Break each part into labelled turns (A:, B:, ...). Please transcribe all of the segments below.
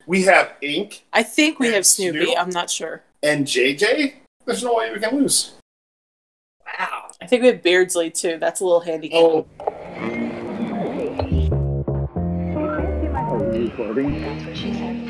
A: We have Ink.
B: I think we
A: And
B: have Snoopy.
A: Snoop?
B: I'm not sure.
A: And JJ. There's no way we can lose.
C: Wow.
B: I think we have Beardsley too. That's a little handicap.
A: Oh.
D: That's what she said.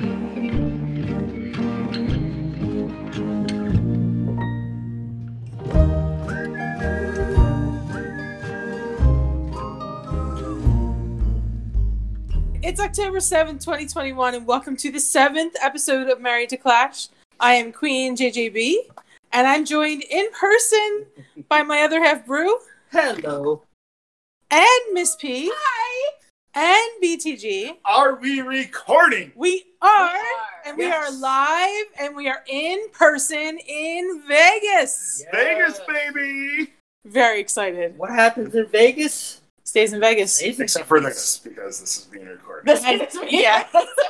B: It's October 7th, 2021, and welcome to the 7th episode of Married to Clash. I am Queen JJB, and I'm joined in person by my other half, Brew.
C: Hello.
B: And Miss P. Hi. And BTG.
A: Are we recording?
B: We are. And we
C: Yes.
B: are live, and we are in person in Vegas.
C: Yeah.
A: Vegas, baby!
B: Very excited.
C: What happens in Vegas?
B: Stays in Vegas.
C: Stays in
A: Except for this, because this is being recorded.
B: Yeah.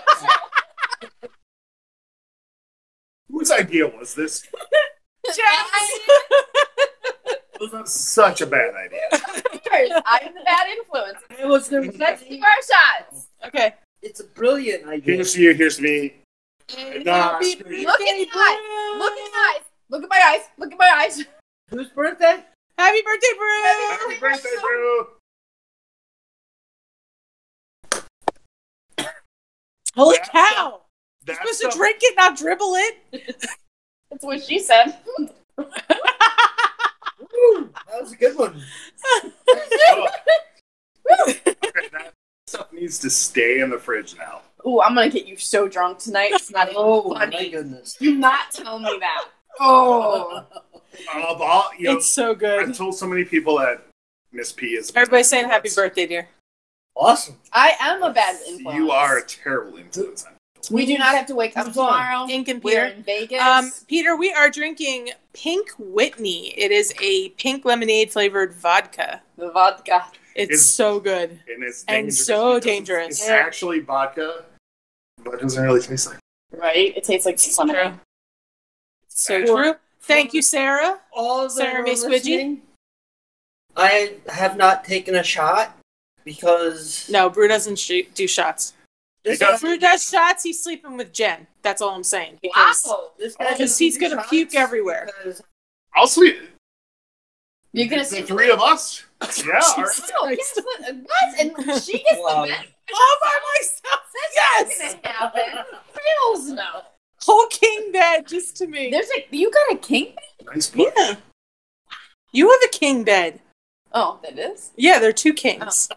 A: Whose idea was this?
B: Jack's.
A: This was such a bad idea.
E: I'm the bad influence.
C: It was the
E: Let's do our shots.
B: Okay.
C: It's a brilliant idea.
A: Here's you, here's me. Nah,
B: Happy
A: screw you.
E: Look at the eyes. Look at the eyes. Look at my eyes. Look at my eyes.
C: Whose birthday?
B: Happy birthday, Brew!
A: Happy birthday, Drew!
B: Holy
A: That's
B: cow! You're
A: That's
B: supposed to drink it, not dribble it.
E: That's what she said.
C: Woo, that was a good one.
A: That stuff needs to stay in the fridge now.
E: Ooh, I'm gonna get you so drunk tonight. It's not even
C: Oh my
E: funny.
C: goodness.
E: Do not tell me that. Oh.
B: It's so
A: I've
B: good.
A: told so many people that Miss P is.
B: Everybody's saying happy birthday, dear.
C: Awesome.
E: I am a bad influence.
A: You are a terrible influence on people.
E: We do not have to wake up
C: Who's on?
E: tomorrow.
B: Ink and
E: We're
B: Peter.
E: in Vegas.
B: Peter, we are drinking Pink Whitney. It is a pink lemonade flavored vodka.
E: the vodka.
B: It's
A: Is-
B: so good.
A: And it's
B: And
A: dangerous
B: so
A: because
B: dangerous.
A: It's actually vodka, but it doesn't really taste like.
E: Right? It tastes like lemonade.
B: So true. Thank you, Sarah.
C: All that
B: Sarah
C: are
B: May Squidgy?
C: listening, I have not taken a shot because
B: No, Brew doesn't do shots.
C: this
A: Because-
B: Brew does shots, he's sleeping with Jen. That's all I'm saying. Because
E: Wow.
C: this guy
B: Because
C: doesn't
B: he's
C: do
B: gonna
C: shots
B: puke everywhere.
C: because
A: I'll sleep.
E: You're gonna
A: The
E: see
A: three of us. Yeah. all right.
B: Jesus
E: Oh,
B: Christ.
E: yes, what? And she gets
C: Wow.
E: the best.
B: All by myself.
E: That's
B: Yes.
E: not gonna happen. Hells no.
B: Whole king bed just to me.
E: There's you got a king?
A: Nice book.
B: Yeah. You have a king bed.
E: Oh, that is?
B: Yeah, they're two kings.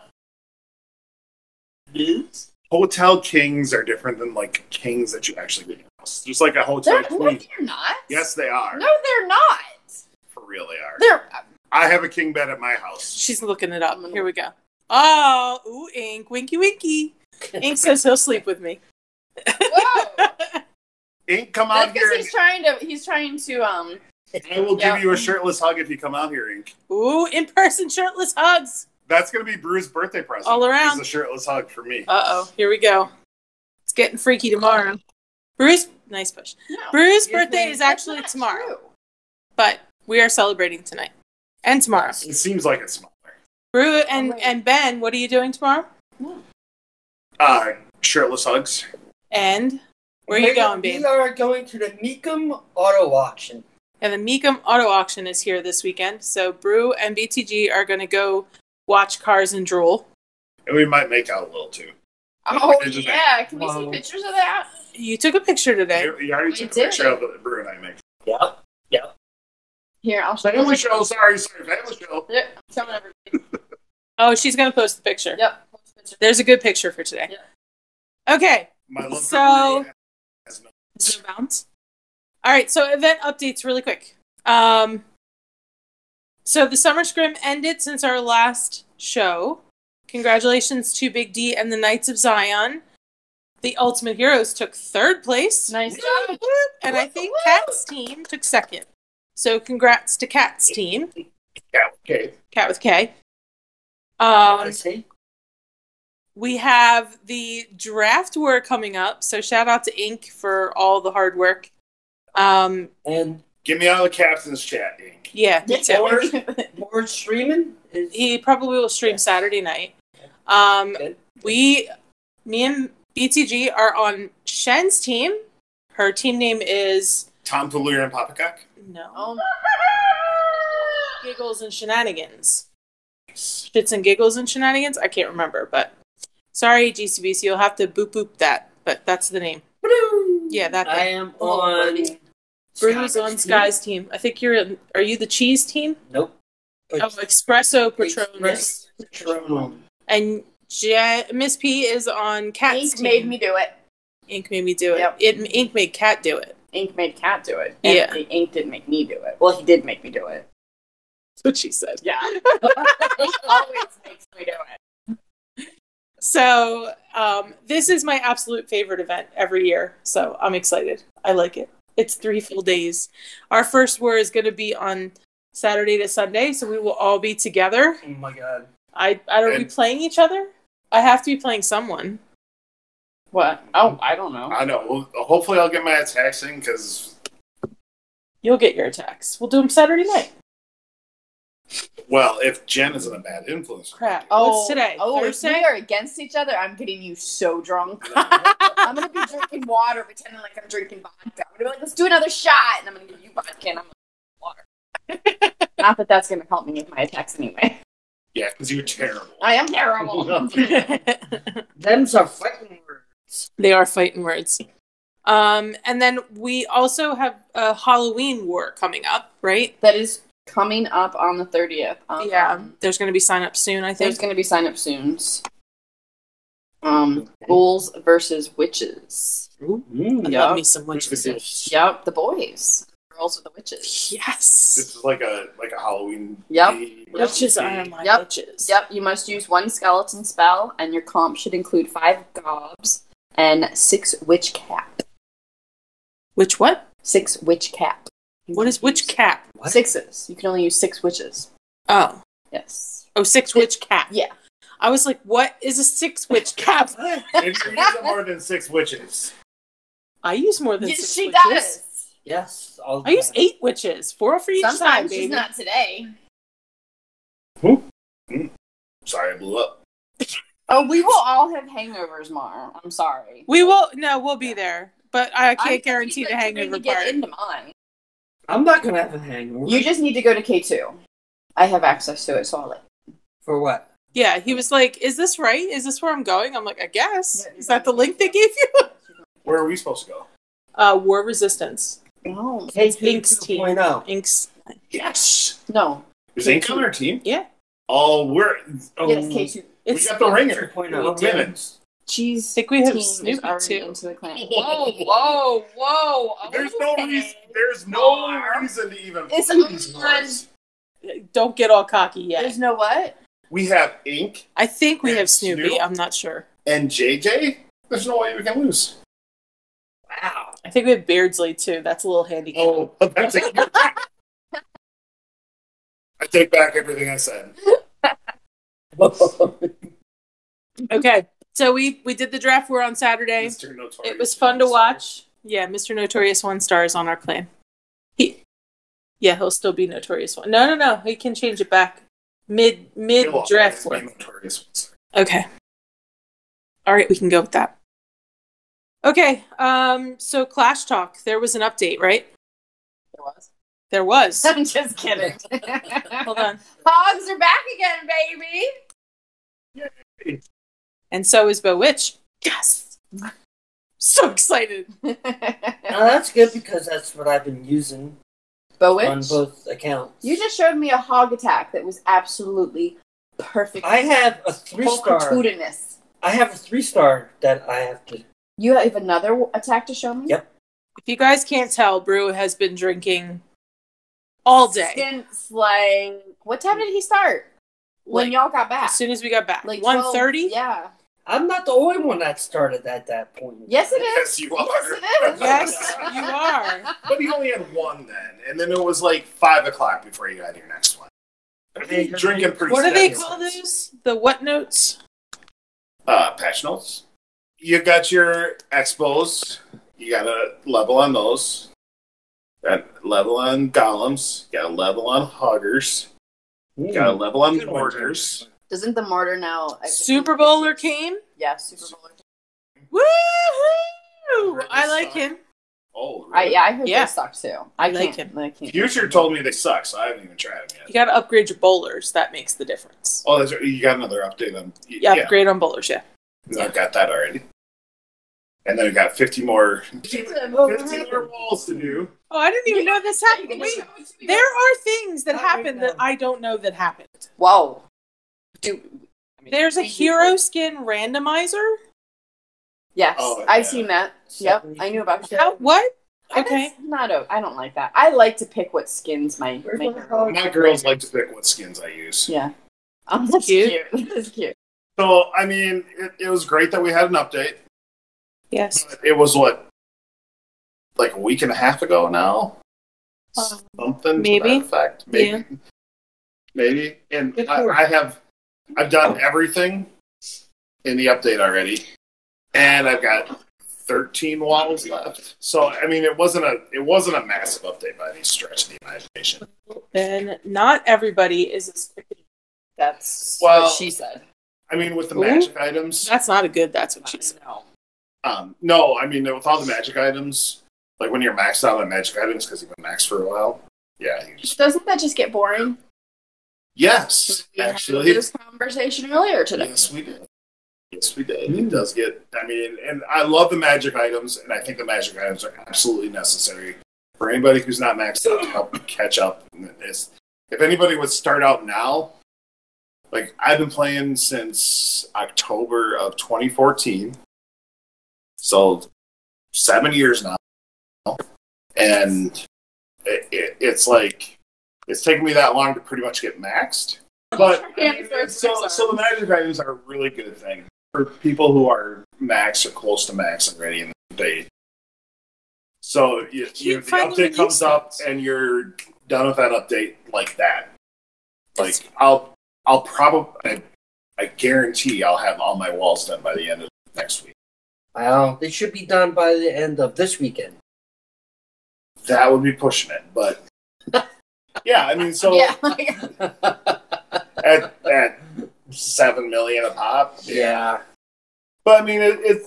C: Liz?
A: Hotel kings are different than like kings that you actually get in your house. Just like a hotel
E: No,
A: queen.
E: they're not.
A: Yes, they are.
E: No, they're not.
A: For real, they are.
E: They're
A: I have a king bed at my house.
B: She's looking it up. Here we go. Oh, ooh, Ink. Winky, winky. Ink says he'll sleep with me.
E: whoa.
A: Ink, come
E: That's
A: out here.
E: because he's trying to
A: I will
E: Yeah.
A: give you a shirtless hug if you come out here, Ink.
B: Ooh, in-person shirtless hugs.
A: That's going to be Brew's birthday present.
B: All around.
A: It's a shirtless hug for me.
B: Uh-oh. Here we go. It's getting freaky tomorrow. Bruce, nice push.
E: no.
B: Bruce's
C: Yes,
B: birthday
C: ma'am.
B: is actually
E: That's not
B: tomorrow.
E: true.
B: But we are celebrating tonight. And tomorrow.
A: It seems like it's smaller.
B: Brew and,
E: wait.
B: and Ben, what are you doing tomorrow?
A: Shirtless hugs.
B: And where are you going, babe?
C: We are going to the Meekum Auto Auction.
B: And the Meekum Auto Auction is here this weekend. So Brew and BTG are going to go watch Cars and Drool.
A: And we might make out a little too.
E: Oh
A: It's just
E: yeah, can we see
C: Wow.
E: pictures of that?
B: You took a picture today.
A: You already
E: We
A: took a
E: did.
A: picture of it, Brew and I make.
C: Yeah.
E: Here, I'll show
A: Family
E: you.
A: show, sorry, family show.
E: Yep, I'm showing everybody.
B: Oh, she's going to post the picture.
E: Yep. post picture.
B: There's a good picture for today. Okay.
A: My love
B: So-
A: for Brew has no.
B: Is there a bounce? All right, so event updates really quick. So the Summer Scrim ended since our last show. Congratulations to Big D and the Knights of Zion. The Ultimate Heroes took third place.
E: Nice
B: Whoop,
E: job.
B: whoop. And I think Kat's team took second. So congrats to Kat's team.
A: Yeah, okay.
B: Cat with K.
C: I see.
B: We have the draft war coming up, so shout out to Ink for all the hard work.
C: And
A: Get me out of the captain's chat, Ink.
B: Yeah, me too.
C: more streaming is
B: He probably will stream Saturday night.
C: good.
B: Me and BTG are on Shen's team. Her team name is
A: Tom Toluria and Poppycock.
B: no
E: Oh,
B: Giggles and Shenanigans. Shits and Giggles and Shenanigans. I can't remember, but sorry, GCBC, you'll have to boop that. But that's the name. Yeah, that.
C: I
B: Thing.
C: am on.
B: Bruno's on Sky's team. I think you're. Are you the cheese team?
C: Nope.
B: Oh, Espresso Patronus.
C: Patronum.
B: And Miss P is on Cat's
E: Ink
B: team.
E: made me do it.
B: Ink made me do it.
E: Yep.
B: Ink made Cat do it.
E: Ink made Cat do it. And
B: Yeah.
E: Ink didn't make me do it. Well, he did make me do it.
B: That's what she said.
E: Yeah. He always makes me do it.
B: So this is my absolute favorite event every year. So I'm excited. I like it. It's 3 full days. Our first war is going to be on Saturday to Sunday, so we will all be together.
C: Oh my god.
B: Are we playing each other? I have to be playing someone.
E: What? Oh, I don't know.
A: I know. Well, hopefully, I'll get my attacks in because,
B: You'll get your attacks. We'll do them Saturday night.
A: well, if Jen isn't a bad influence.
B: Crap.
E: Oh,
B: What's today?
E: Oh, if
B: Thursday?
E: we are against each other, I'm getting you so drunk. I'm gonna be drinking water, pretending like I'm drinking vodka. I'm gonna be like, let's do another shot, and I'm gonna give you vodka, and I'm gonna drink water. Not that that's gonna help me with my attacks anyway.
A: Yeah, because you're terrible.
E: I am terrible.
C: Them's are fighting words.
B: They are fighting words. And then we also have a Halloween war coming up, right?
E: That is coming up on the 30th.
B: There's going to be sign-ups soon, I think.
E: There's going to be sign-up soon. Ghouls versus witches.
B: I
C: Mm,
B: love me some witches.
E: Yep, the boys. Girls are the witches.
B: Yes.
A: This is like a Halloween.
E: Yep.
A: day.
B: Witches are my
E: Yep.
B: witches.
E: Yep, you must use 1 skeleton spell, and your comp should include 5 gobs and 6 witch cap.
B: Which what?
E: 6 witch cap.
B: What is witch cap?
C: What?
E: 6s. You can only use 6 witches.
B: Oh.
E: Yes.
B: Oh, 6 witch cap.
E: Yeah.
B: I was like, what is a 6 witch cap?
A: If you're using more than 6 witches.
B: I use more than
E: Yes,
B: 6
E: she
B: witches.
E: does.
C: Yes. All
B: I use 8 witches. 4 for each side,
E: Sometimes
B: baby.
E: she's not today.
A: Sorry, I blew up.
E: Oh, we will all have hangovers, Mar. I'm sorry.
B: We'll be there. But I can't
E: I
B: guarantee the
E: think you're
B: hangover
E: going to get
B: part.
E: into mine.
C: I'm not gonna have a hangover.
E: You just need to go to K2. I have access to it, so I'll let you.
C: For what?
B: Yeah, he was like, is this right? Is this where I'm going? I'm like, I guess.
E: Yeah,
B: Is that the link they gave you?
A: Where are we supposed to go?
B: War Resistance.
E: No.
C: K2
B: Ink's team.
C: 2.0.
B: Ink's.
A: Yes.
E: No.
A: Is Ink on our team?
B: Yeah.
A: Oh, we're. Oh,
E: Yes, K2.
A: we
B: It's,
A: got the ringer.
C: 2.0.
A: Women's.
E: Cheese
B: I think we have
E: team is
B: Snoopy,
E: already
B: too.
E: into the clan.
B: whoa.
A: There's no reason. There's no reason to even.
E: It's
A: play these
E: on.
A: cards.
B: Don't get all cocky yet.
E: There's no what?
A: We have Ink
B: I think we
A: And
B: have Snoopy.
A: Snoop?
B: I'm not sure.
A: and JJ. There's no way we can lose.
C: Wow.
B: I think we have Beardsley too. That's a little handy.
A: Oh, that's a I take back everything I said.
B: Okay, so we did the draft war on Saturday.
A: Mr. Notorious.
B: It was fun to watch. Yeah, Mr. Notorious 1 star is on our clan. He'll still be Notorious 1. No. He can change it back mid
A: He'll
B: draft
A: always be
B: war.
A: Notorious.
B: Okay. All right, we can go with that. Okay, so Clash Talk. There was an update, right?
E: There was.
B: There was.
E: I'm just kidding.
B: Hold on.
E: Hogs are back again, baby.
B: And so is Bewitch. Yes. So excited.
C: Now that's good because that's what I've been using on
E: Bewitch,
C: both accounts.
E: you just showed me a hog attack that was absolutely perfect.
C: I have a 3-star.
E: Pulchritudinous.
C: I have a 3-star that I have to.
E: You have another attack to show me?
C: Yep.
B: If you guys can't tell, Brew has been drinking all day.
E: Since, like, what time did he start? When
B: Like,
E: y'all got back?
B: As soon as we got back.
E: Like
B: 1:30?
E: 12 Yeah.
C: I'm not the only one that started at that point.
E: Yes, it is.
A: Yes, you are.
E: Yes, it is.
B: Yes, you are.
A: But you only had one then, and then it was like 5 o'clock before you got your next one. Drinking pretty
B: What do they
A: steady.
B: call those? The what notes?
A: Patch notes. You got your expos. You got a level on those. Got level on golems. Got a level on hoggers. Got a level on
C: Good one,
A: mortars.
E: Doesn't the mortar now...
B: Super Bowler came.
E: Yeah, Super Bowler.
B: Woohoo! I like him.
A: Oh, really?
E: I heard
B: Yeah.
E: they suck too.
B: I
E: I
B: like
E: can't.
B: him.
E: I can't.
A: Future told me they suck, so I haven't even tried them
B: You
A: yet.
B: got to upgrade your bowlers. That makes the difference.
A: Oh, that's right. You got another update on.
B: Yeah, upgrade on bowlers. Yeah.
A: I got that already. And then we got 50 more walls to do.
B: Oh, I didn't even know this happened. Wait, there are things that happen that I don't know that happened.
E: Whoa.
B: There's a hero skin randomizer.
E: Yes,
A: Oh,
E: I've
A: yeah.
E: seen that. Yep, I knew about that.
B: How? What?
E: Okay.
B: Okay.
E: I don't like that. I like to pick what skins my
A: My girls like to pick what skins I use.
E: Yeah. Oh, that's
B: Cute.
E: cute. That's cute.
A: So, I mean, it was great that we had an update.
B: Yes.
A: It was what, like a week and a half ago now? Something
B: maybe.
A: to that effect. Maybe.
B: Yeah.
A: Maybe. And
B: Good lord.
A: I've done everything in the update already. And I've got 13 walls left. So, I mean, it wasn't a massive update by any stretch of the imagination.
B: Then not everybody is as quick.
E: That's
A: Well-
E: what she said.
A: I mean, with the
B: Ooh.
A: magic items,
B: That's not a good. That's what she said.
E: No.
A: no, I mean, with all the magic items, like when you're maxed out on magic items because you've been maxed for a while, yeah, you just
E: Doesn't that just get boring?
A: yes,
E: We had
A: actually,
E: this conversation earlier today.
A: yes, we did. Yes, we did. It does get. I mean, and I love the magic items, and I think the magic items are absolutely necessary for anybody who's not maxed out to help catch up. If anybody would start out now, like I've been playing since October of 2014, so 7 years now, and it's like it's taken me that long to pretty much get maxed. But so the magic items are a really good thing for people who are max or close to max already in the day. So the update comes up and you're done with that update like that. Like I'll probably I guarantee I'll have all my walls done by the end of next week.
C: Well, they should be done by the end of this weekend.
A: That would be pushing it, but yeah, I mean, so
E: Yeah.
A: at 7 million a pop,
C: Yeah.
A: But I mean,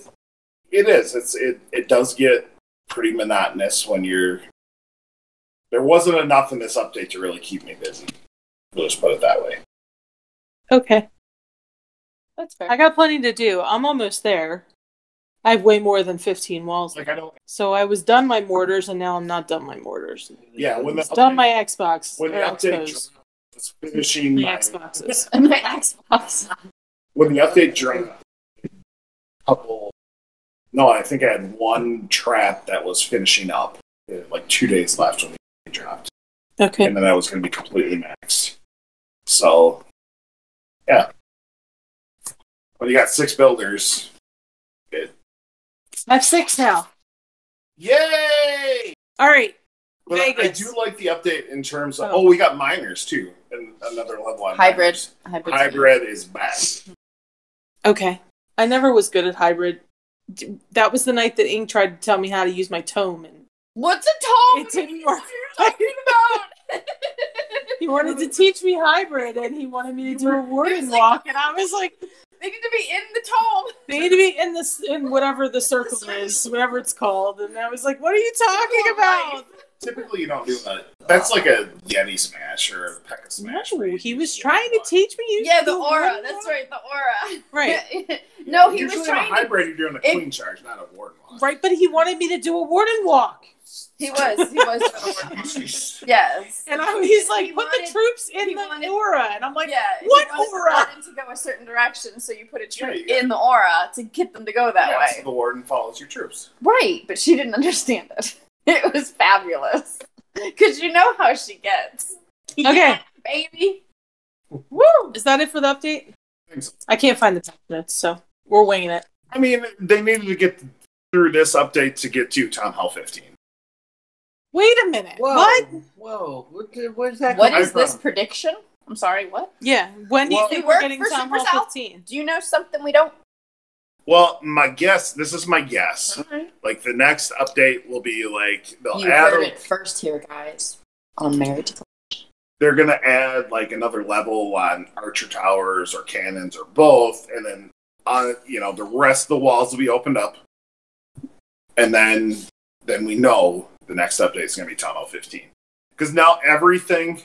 A: it does get pretty monotonous when you're. There wasn't enough in this update to really keep me busy. We'll just put it that way.
B: Okay.
E: That's fair.
B: I got plenty to do. I'm almost there. I have way more than 15 walls.
A: Like I don't.
B: So I was done my mortars, and now I'm not done my mortars.
A: Yeah, when the
B: It's done my Xbox.
A: when the
B: or
A: update
B: Xbox.
A: was finishing
B: My
A: my
B: Xboxes.
E: And my Xbox.
A: when the update dropped, I think I had one trap that was finishing up. Like 2 days left when the update dropped.
B: Okay.
A: And then I was going to be completely maxed. So, yeah. When you got 6 builders,
B: I have 6 now.
A: yay!
B: All right.
A: But I
B: Vegas.
A: do like the update in terms of.
B: Oh.
A: Oh, we got miners too, and another level on
E: Hybrid.
A: miners. Hybrid is back.
B: Okay. I never was good at hybrid. That was the night that Ink tried to tell me how to use my tome, and
E: What's a tome?
B: it didn't work.
E: Talking about?
B: He wanted to teach me hybrid, and he wanted me to do a warden walk, and I was like,
E: They need to be in the tome.
B: they need to be in this, in whatever the circle is, whatever it's called. And I was like, what are you talking about?
A: Typically, you don't do that. That's like a Yeti smash or a Pekka smash.
B: No, he was trying to teach me.
E: Yeah, the aura. That's right, the aura.
B: Right.
E: No, he
A: Usually
E: was
A: in a
E: trying to.
A: hybrid, you're doing a queen charge, not a warden walk.
B: Right, but he wanted me to do a warden walk.
E: He was. Yes.
B: And he's like,
E: He
B: put
E: wanted-
B: the troops in
E: he
B: the
E: wanted-
B: aura. And I'm like,
E: Yeah.
B: what
E: he wanted
B: aura?
E: the warden to go a certain direction, so you put a troop
A: Yeah, you got-
E: in the aura to get them to go that
A: Yeah,
E: way.
A: so the warden follows your troops.
E: Right, but she didn't understand it. It was fabulous. Because you know how she gets.
B: Okay.
E: Yeah, baby.
B: Woo! Is that it for the update? I can't find the top notes, so we're winging it.
A: I mean, they needed to get through this update to get to Town Hall 15.
B: Wait a minute.
C: Whoa.
B: What?
C: Whoa. Where's that
E: What
C: coming
E: is this
C: from?
E: prediction? I'm sorry, what?
B: Yeah. When do you
A: Well,
B: think
E: it
B: we're
E: worked
B: getting
E: for
B: Town Hall
E: Supercell?
B: 15?
E: Do you know something we don't?
A: Well, my guess, this is my guess.
E: Okay.
A: Like, the next update will be like, they'll
E: You
A: add
E: heard
A: a,
E: it first here, guys. On Married to
A: they're going to add like another level on archer towers or cannons or both, and then the rest of the walls will be opened up, and then we know the next update is going to be Town Hall 15, because now everything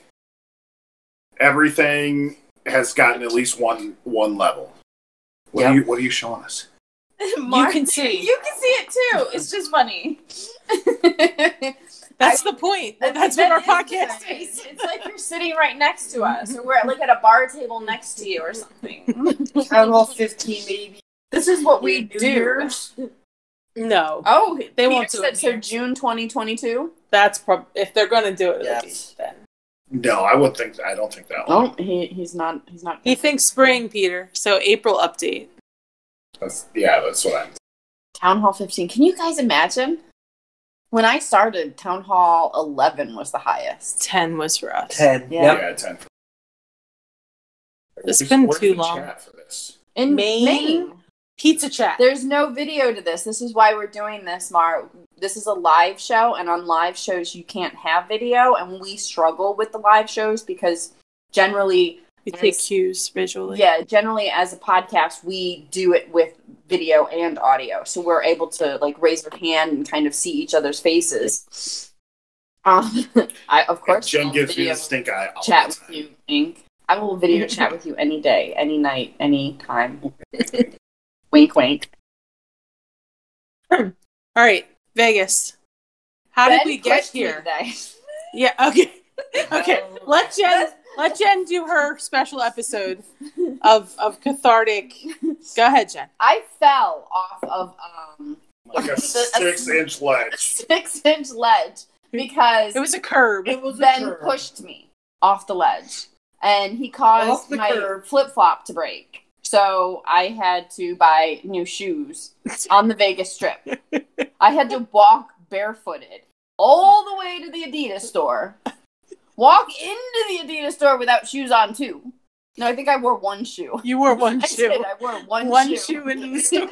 A: has gotten at least one level. What are you showing us?
B: You can see.
E: You can see it too. It's just funny.
B: That's the point. That's what our podcast is.
E: It's like you're sitting right next to us, or we're like at a bar table next to you, or something.
C: Town Hall 15, maybe.
E: This is what we do.
B: No.
E: Oh,
B: they won't do it.
E: So June 2022.
B: That's if they're going to do it.
C: Yes.
B: Then.
A: No, I don't think that.
E: Oh, he's not. He's not.
B: He thinks spring, Peter. So April update.
A: That's what I'm.
E: Town Hall 15. Can you guys imagine? When I started, Town Hall 11 was the highest.
B: 10 was for us.
C: 10.
E: Yeah.
C: Yep.
A: 10.
B: It's been
A: Where's
B: too
A: the
B: long.
A: chat for this?
E: In
B: Maine? Pizza chat.
E: There's no video to this. This is why we're doing this, Mar. This is a live show, and on live shows you can't have video, and we struggle with the live shows because generally
B: We take cues visually.
E: Yeah, generally as a podcast, we do it with video and audio, so we're able to like raise our hand and kind of see each other's faces. I of course
A: Jen
E: will
A: gives me
E: video
A: the stink eye. All
E: chat
A: the time.
E: with you, Inc. I will video chat with you any day, any night, any time. Wink, wink.
B: All right, Vegas. How did we get
E: pushed me
B: here?
E: today.
B: Yeah. Okay. Okay. Let Jen do her special episode of cathartic. Go ahead, Jen.
E: I fell off of
A: Like a 6-inch ledge.
E: 6-inch ledge because
B: It was a curb.
E: Ben pushed me off the ledge, and he caused my flip-flop to break. So I had to buy new shoes on the Vegas Strip. I had to walk barefooted all the way to the Adidas store. Walk into the Adidas store without shoes on, too. No, I think I wore one shoe.
B: You wore one
E: I
B: shoe.
E: did. I wore one
B: One
E: shoe.
B: shoe into the store.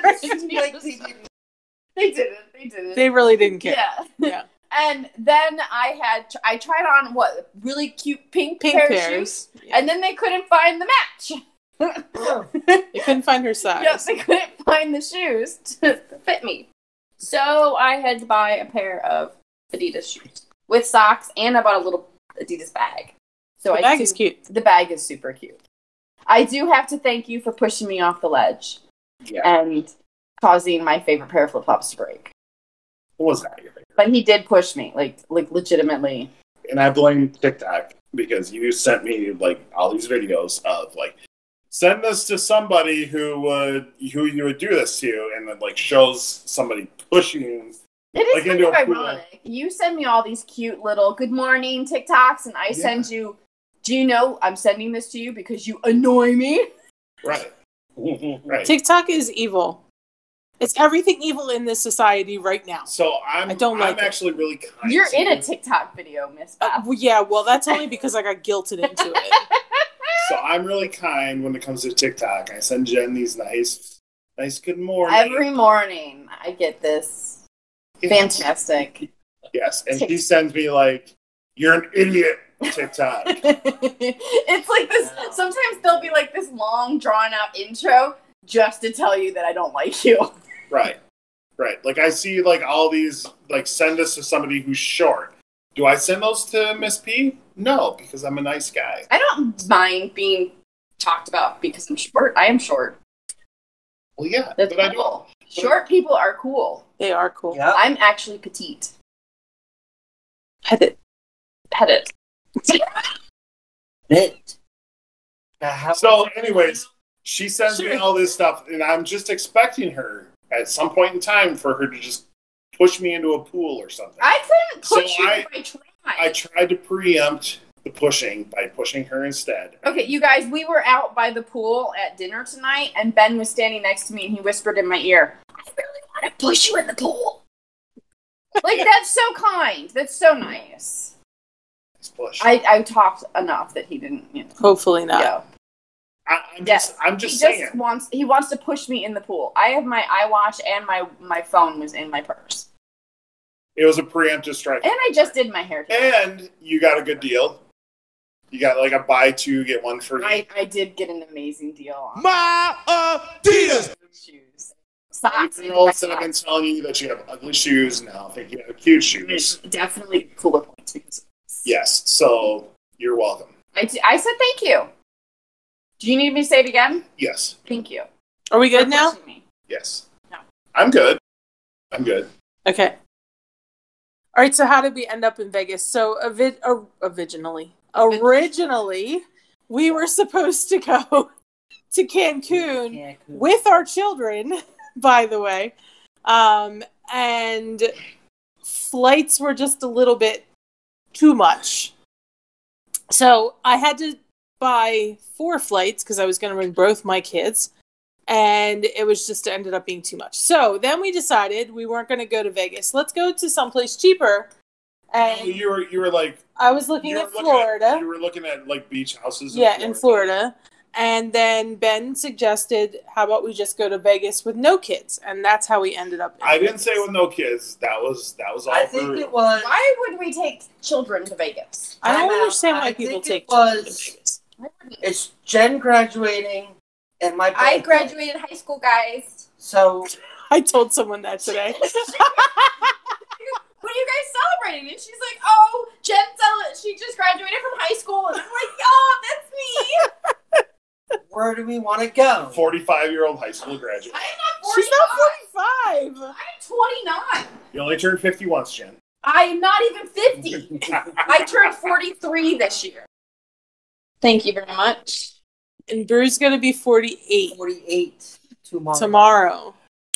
E: They didn't.
B: They really didn't care.
E: Yeah. And then I tried on really cute pink pair of shoes,
B: Yeah.
E: and then they couldn't find the match.
B: They couldn't find her size.
E: Yes, they couldn't find the shoes to fit me. So I had to buy a pair of Adidas shoes with socks, and I bought a little Adidas bag. So
B: The bag is cute.
E: The bag is super cute. I do have to thank you for pushing me off the ledge and causing my favorite pair of flip-flops to break.
A: What was that?
E: But he did push me, like legitimately.
A: And I blame TikTok because you sent me like all these videos of like send this to somebody who you would do this to, and then like shows somebody pushing.
E: It is
A: like
E: kind
A: into
E: of
A: a pool.
E: ironic. You send me all these cute little good morning TikToks, and I send you. Do you know I'm sending this to you because you annoy me?
A: Right. Right.
B: TikTok is evil. It's everything evil in this society right now.
A: So I'm actually really kind.
E: You're
A: to
E: in
A: you.
E: a TikTok video, Miss Beth.
B: Yeah, well, that's only because I got guilted into it.
A: So I'm really kind when it comes to TikTok. I send Jen these nice good morning.
E: Every morning I get this. Fantastic.
A: Yes, and she sends me like, "You're an idiot." TikTok.
E: It's like this. Sometimes there'll be like this long, drawn out intro just to tell you that I don't like you.
A: Right. Like I see like all these like send this to somebody who's short. Do I send those to Miss P? No, because I'm a nice guy.
E: I don't mind being talked about because I'm short. I am short.
A: Well, yeah,
E: That's
A: but
E: cool. Short people are cool.
B: They are cool.
C: Yep.
E: I'm actually petite.
B: Pet it.
E: Pet it.
A: So, anyways, she sends me all this stuff, and I'm just expecting her at some point in time for her to just push me into a pool or something.
E: I couldn't push
A: So
E: you if I tried.
A: I tried to preempt the pushing by pushing her instead.
E: Okay, you guys, we were out by the pool at dinner tonight, and Ben was standing next to me, and he whispered in my ear, "I really want to push you in the pool." Like, that's so kind. That's so nice.
A: It's push.
E: I talked enough that he didn't,
B: Hopefully not.
E: Yeah.
A: I'm just
E: he
A: saying.
E: He wants to push me in the pool. I have my iWatch and my phone was in my purse.
A: It was a preemptive strike.
E: And I just did my hair today.
A: And you got a good deal. You got like a buy two, get one free.
E: I did get an amazing deal on.
F: My Adidas.
E: shoes. Socks.
A: Girls that have been telling you that you have ugly shoes now think you have cute shoes.
E: Definitely cooler points because of this.
A: Yes, so you're welcome.
E: I said thank you. Do you need me to say it again?
A: Yes,
E: Thank you.
B: Are we good
E: For
B: now?
E: pushing me.
A: yes.
E: No.
A: I'm good. I'm good.
B: Okay. All right, so how did we end up in Vegas? So originally, we were supposed to go to Cancun with our children, by the way. And flights were just a little bit too much. So I had to buy 4 flights because I was going to bring both my kids. And it was just ended up being too much. So then we decided we weren't going to go to Vegas. Let's go to someplace cheaper. And
A: You were like,
B: I was looking at Florida.
A: You were looking at like beach houses.
B: In Florida. And then Ben suggested, how about we just go to Vegas with no kids? And that's how we ended up.
A: I didn't say with no kids. That was all.
C: I think it was.
E: Why would we take children to Vegas?
B: I don't
C: Time out.
B: understand why
C: I
B: people
C: think
B: take
C: it was-
B: children to Vegas.
C: It's Jen graduating, and my birthday.
E: I graduated high school, guys.
C: So
B: I told someone that today.
E: What are you guys celebrating? And she's like, oh, she just graduated from high school. And I'm like, oh, that's me.
C: where do we want to go?
A: 45-year-old high school graduate.
E: I'm not 45.
B: She's not 45.
E: I'm 29.
A: You only turned 50 once, Jen.
E: I am not even 50. I turned 43 this year. Thank you very much.
B: And Brew's going to be 48
C: 48
B: tomorrow.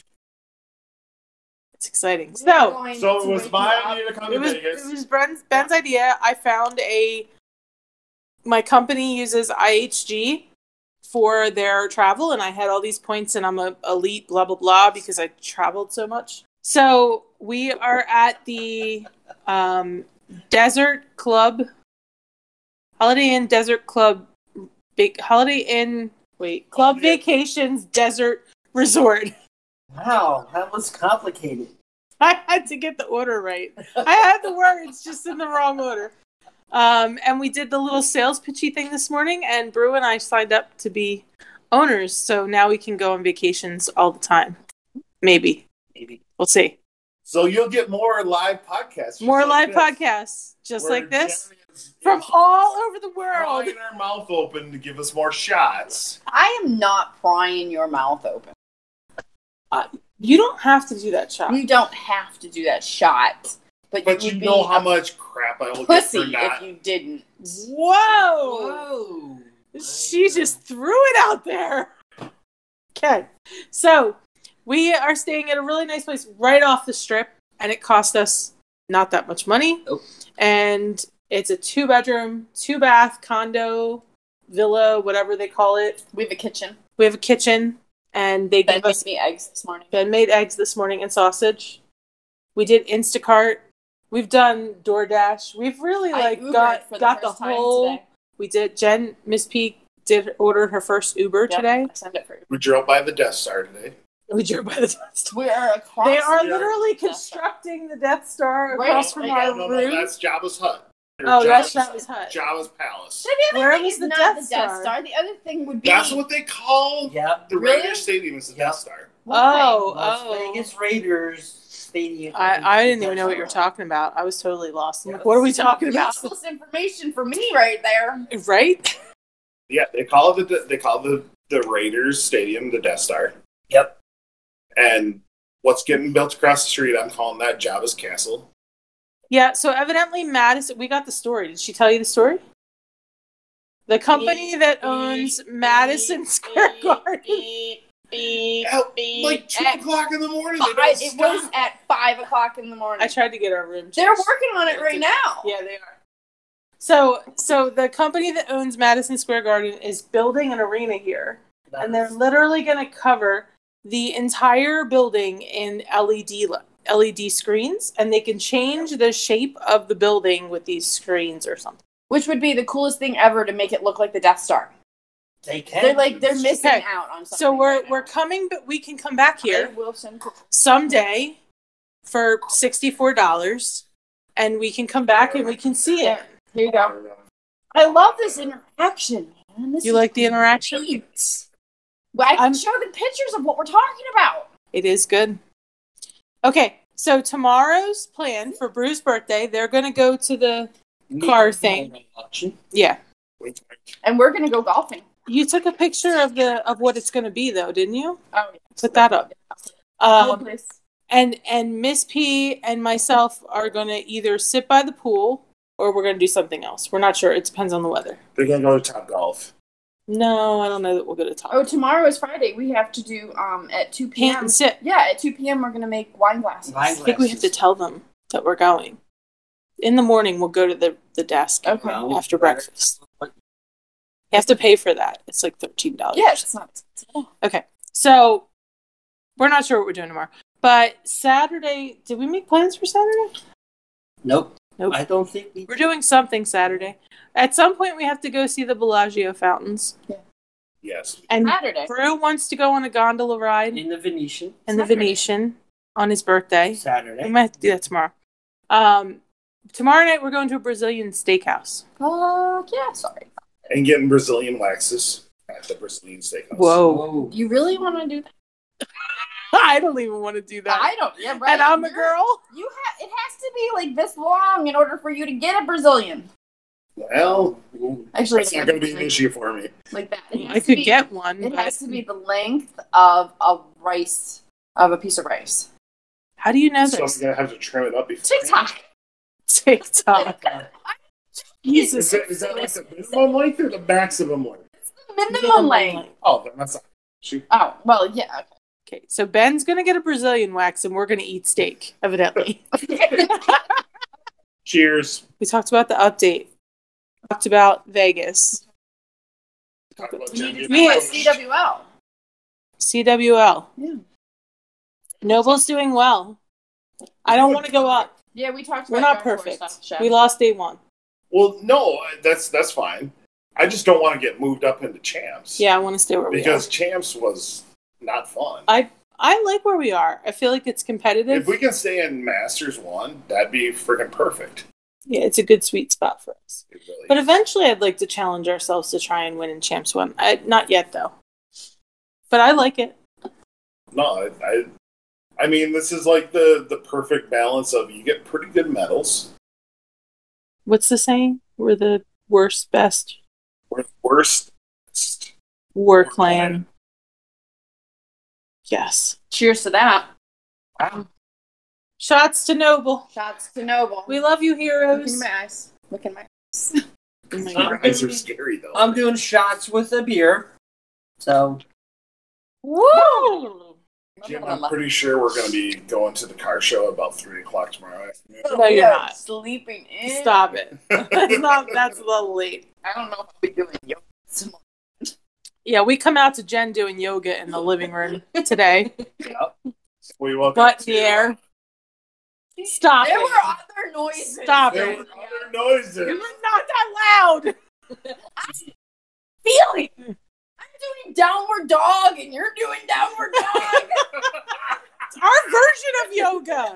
B: It's exciting. So
A: it was my idea to come to Vegas.
B: it was Ben's idea. I found my company uses IHG for their travel, and I had all these points, and I'm a elite blah blah blah because I traveled so much. So we are at the Desert Club, Holiday Inn Desert Club, Club Vacations Desert Resort.
C: Wow, that was complicated.
B: I had to get the order right. I had the words just in the wrong order. And we did the little sales pitchy thing this morning, and Brew and I signed up to be owners, so now we can go on vacations all the time. Maybe. We'll see.
A: So you'll get more live podcasts.
B: More live podcasts, just
A: where
B: like this,
A: Jen is
B: from all over the world.
A: prying our mouth open to give us more shots.
E: I am not prying your mouth open.
B: You don't have to do that, shot.
E: You don't have to do that shot.
A: But you
E: would
A: know
E: be
A: how
E: a
A: much crap I will get
E: pussy
A: for not.
E: if you didn't.
B: Whoa! She just threw it out there. Okay. So, we are staying at a really nice place right off the strip, and it cost us not that much money.
C: Nope.
B: And it's a 2-bedroom, 2-bath condo, villa, whatever they call it.
E: We have a kitchen.
B: We have a kitchen, and they
E: Ben
B: gave us...
E: made me eggs this morning.
B: Ben made eggs this morning and sausage. We did Instacart. We've done DoorDash. We've really
E: Ubered
B: got
E: for
B: the
E: first time
B: whole.
E: today.
B: We did. Miss P ordered her first Uber
E: Yep,
B: today.
E: I sent it for you.
A: We drove by the Death Star today.
B: We drove by the Death Star.
E: We are across.
B: They are
E: the-
B: literally
E: Death Star.
B: constructing the Death Star
E: Right,
B: across from our
A: No,
B: room.
A: that's Jabba's hut. Or
B: Oh, that's
A: Jabba's
B: Jabba's hut.
A: Jabba's palace.
E: So the other
B: Where
E: thing
B: was
E: is
B: the
E: not
B: Death
E: the Death
B: Star?
E: Star. The other thing would be.
A: That's what they call
C: Yep.
A: the
E: Really?
A: Raiders Stadium is the Death Star.
B: Oh,
C: Las Vegas Raiders Stadium.
B: I didn't even know what you were talking about. I was totally lost. I'm like, what are we talking about?
E: Useless information for me right there.
B: Right?
A: Yeah, they call it the Raiders Stadium the Death Star.
C: Yep.
A: And what's getting built across the street, I'm calling that Jabba's castle.
B: Yeah, so evidently Madison, we got the story. Did she tell you the story? The company that owns Madison Square Garden.
A: At like 2 o'clock in the morning. They don't
E: It was
A: stop.
E: at 5 o'clock in the morning.
B: I tried to get our room changed.
E: They're working on it right now.
B: Yeah, they are. So the company that owns Madison Square Garden is building an arena here. And they're literally going to cover the entire building in LED screens, and they can change the shape of the building with these screens or something.
E: Which would be the coolest thing ever to make it look like the Death Star.
C: They can.
E: They're missing
B: Okay.
E: out on something.
B: So
E: right
B: we're
E: now.
B: coming, but we can come back
E: I
B: here
E: will send pictures.
B: someday for $64, and we can come back and we can see it.
E: Here you go. I love this interaction, man. This
B: You
E: is
B: like the interaction?
E: great. Well, I can show the pictures of what we're talking about.
B: It is good. Okay, so tomorrow's plan for Bruce's birthday, they're going to go to the car thing. Yeah.
E: And we're going to go golfing.
B: You took a picture of what it's going to be, though, didn't you?
E: Oh, yeah.
B: Put that up.
E: Please.
B: And Miss P and myself are going to either sit by the pool or we're going to do something else. We're not sure. It depends on the weather.
A: They're going to go to Top Golf.
B: No, I don't know that we'll go to Top.
E: Oh, tomorrow is Friday. We have to do at 2 p.m.
B: Paint and sit.
E: Yeah, at 2 p.m. we're going to make wine glasses.
B: I think we have to tell them that we're going. In the morning, we'll go to the desk after breakfast. You have to pay for that. It's like $13.
E: Yeah, it's not expensive.
B: Okay, so we're not sure what we're doing tomorrow. But Saturday, did we make plans for Saturday?
C: Nope.
B: Nope.
C: I don't think we...
B: We're doing something Saturday. At some point, we have to go see the Bellagio fountains.
E: Yeah.
A: Yes.
B: And
E: Saturday.
B: Drew wants to go on a gondola ride
C: In the Venetian.
B: in the Venetian on his birthday. We
C: Saturday.
B: might have to do that tomorrow. Tomorrow night, we're going to a Brazilian steakhouse.
E: Yeah, sorry.
A: And getting Brazilian waxes at the Brazilian steakhouse.
C: Whoa.
E: You really want to do that?
B: I don't even want to do that.
E: I don't. Yeah, right.
B: And I'm a girl.
E: It has to be like this long in order for you to get a Brazilian.
A: Well,
E: Actually,
A: that's not going to be an issue for me.
E: like that.
B: I could get one.
E: It
B: but
E: has to be the length of a piece of rice.
B: How do you know
A: So I'm
B: this?
A: going to have to trim it up before.
E: TikTok.
B: TikTok. Jesus.
A: Is that like the minimum length or the maximum length?
E: Minimum length.
A: Oh, then that's not. Shoot.
E: Oh, well, yeah.
B: Okay, so Ben's gonna get a Brazilian wax, and we're gonna eat steak. Evidently,
A: Cheers.
B: we talked about the update. Talked about Vegas.
A: Talk about
E: Okay.
A: Jen
E: Yeah,
A: getting
E: CWL.
B: CWL.
E: Yeah.
B: Noble's doing well. I don't want to go up.
E: Yeah, we talked about
B: We're not
E: dark horse
B: perfect.
E: stuff, Chef.
B: We lost day one.
A: Well, no, that's fine. I just don't want to get moved up into champs.
B: Yeah, I want to stay where we are.
A: Because champs was not fun.
B: I like where we are. I feel like it's competitive.
A: If we can stay in Masters 1, that'd be freaking perfect.
B: Yeah, it's a good sweet spot for us.
A: It really
B: But
A: is.
B: eventually, I'd like to challenge ourselves to try and win in Champs 1. Not yet, though. But I like it.
A: No, I mean, this is like the perfect balance of you get pretty good medals.
B: What's the saying? We're the worst, best
A: We're the worst.
B: war
A: War
B: clan.
A: clan.
B: Yes.
E: Cheers to that.
B: Shots to Noble.
E: Shots to Noble.
B: We love you,
E: Look in
B: heroes.
E: my eyes. Look in my eyes.
B: Oh my
A: Your
B: God.
A: eyes are scary, though.
C: I'm doing shots with a beer. So,
B: Woo!
A: Jim, I'm pretty sure we're going to be going to the car show about 3 o'clock tomorrow afternoon.
B: No, you're not.
E: Sleeping in.
B: Stop it. That's a little late.
E: I don't know if I'll be doing yoga tomorrow.
B: Yeah, we come out to Jen doing yoga in the living room today.
A: We welcome
B: Butt in
A: to-
B: the air. Stop
E: There
B: it.
E: were other noises.
B: Stop
A: There
B: it.
A: were other noises.
B: You're not that loud.
E: Feeling. I'm doing downward dog and you're doing downward dog.
B: It's our version of yoga.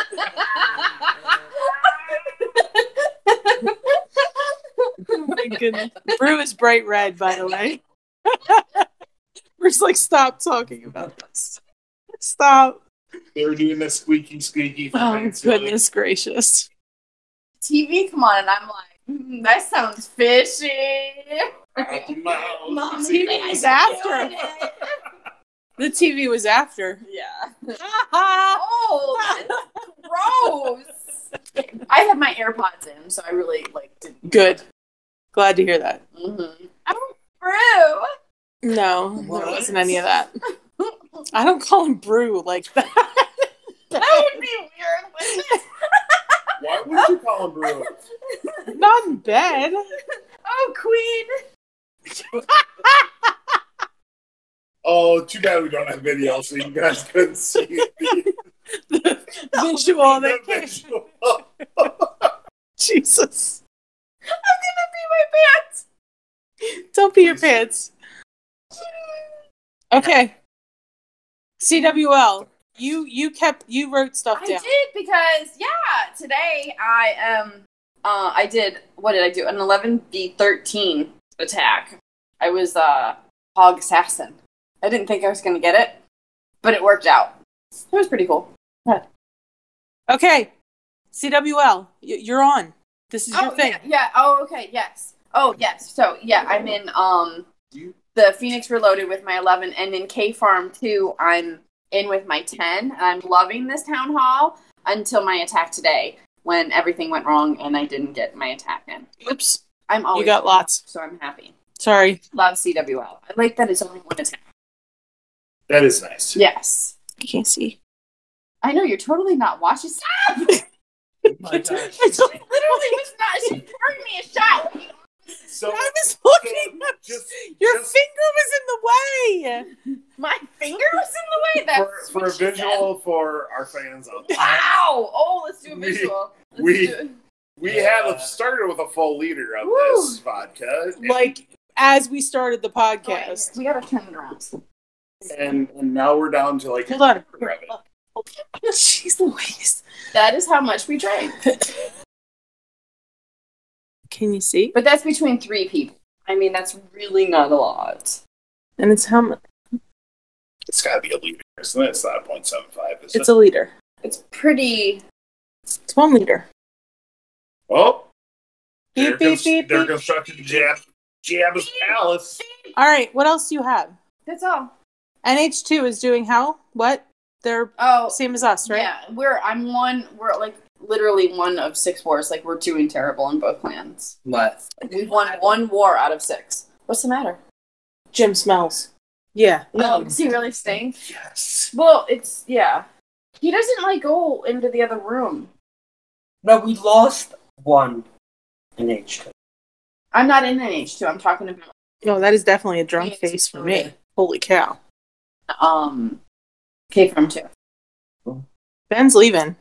B: Oh my goodness. Brew is bright red, by the way. Brew's like, stop talking about this. Stop.
A: They were doing the squeaky.
B: Oh, goodness gracious.
E: TV come on and I'm like, that sounds fishy.
A: Mom,
B: TV was after. The TV was after.
E: Yeah. Oh, that's gross. I have my AirPods in, so I really didn't.
B: Good. Glad to hear that.
E: Mm-hmm. Oh, Brew.
B: No, there wasn't any of that. I don't call him Brew like that.
E: That would be weird. Wouldn't it?
A: Why would you call him Brew?
B: Not in bed.
E: Oh, Queen.
A: Oh, too bad we don't have video, so you guys couldn't see
B: The visual
A: the
B: that came.
A: visual.
B: Jesus.
E: I'm gonna pee my pants.
B: Don't pee your pants. Okay. CWL. You wrote stuff
E: I
B: down.
E: did because today I did, what did I do? An 11v13 attack. I was hog assassin. I didn't think I was going to get it, but it worked out. It was pretty cool.
B: Okay. CWL, you're on. This is your thing.
E: Yeah. Oh, okay. Yes. Oh, yes. So, yeah, I'm in the Phoenix Reloaded with my 11, and in K Farm 2, I'm in with my 10. And I'm loving this town hall until my attack today, when everything went wrong and I didn't get my attack in.
B: Oops.
E: I'm always
B: You got lots.
E: so I'm happy.
B: Sorry.
E: Love CWL. I like that it's only one attack.
A: That is nice.
E: Yes.
B: I can't see.
E: I know, you're totally not watching. Stop!
A: My gosh.
E: It literally was not. She poured me a shot.
A: So
B: I was looking up. Your
A: just
B: finger was in the way.
E: My finger was in the way. That's
A: for a
E: what she
A: visual for our fans out
E: said.
A: there.
E: Wow! Oh, let's do a visual.
A: We have started with a full liter of
E: Woo.
A: this vodka.
B: Like, as we started the
E: Okay,
B: podcast.
E: we gotta turn it around.
A: And now we're down to like
B: Hold on.
A: a quarter of it.
B: Jeez Louise.
E: That is how much we drank.
B: Can you see?
E: But that's between 3 people. I mean, that's really not a lot.
B: And it's how much?
A: It's got to be a liter, isn't it? It's not a 0.75. Is
B: It's
A: it?
B: a liter.
E: It's pretty.
B: It's 1 liter.
A: Oh,
B: Beep, beep, beep,
A: there
B: beep.
A: goes Dr. Jabba's Palace.
B: All right. What else do you have?
E: That's all.
B: NH2 is doing how? What? They're
E: Oh,
B: same as us, right?
E: yeah. We're like literally one of 6 wars. Like, we're doing terrible in both clans.
C: What?
E: We've won 1 war out of 6. What's the matter?
B: Jim smells. Yeah.
E: No, does he really stink?
A: Yes.
E: Well, it's, yeah. He doesn't, like, go into the other room.
C: No, we lost one in H2.
E: I'm not in NH2. I'm talking about,
B: No, that is definitely a drunk
E: Phoenix
B: face for
E: Reloaded.
B: me. Holy cow.
E: K Farm 2.
B: Ben's leaving.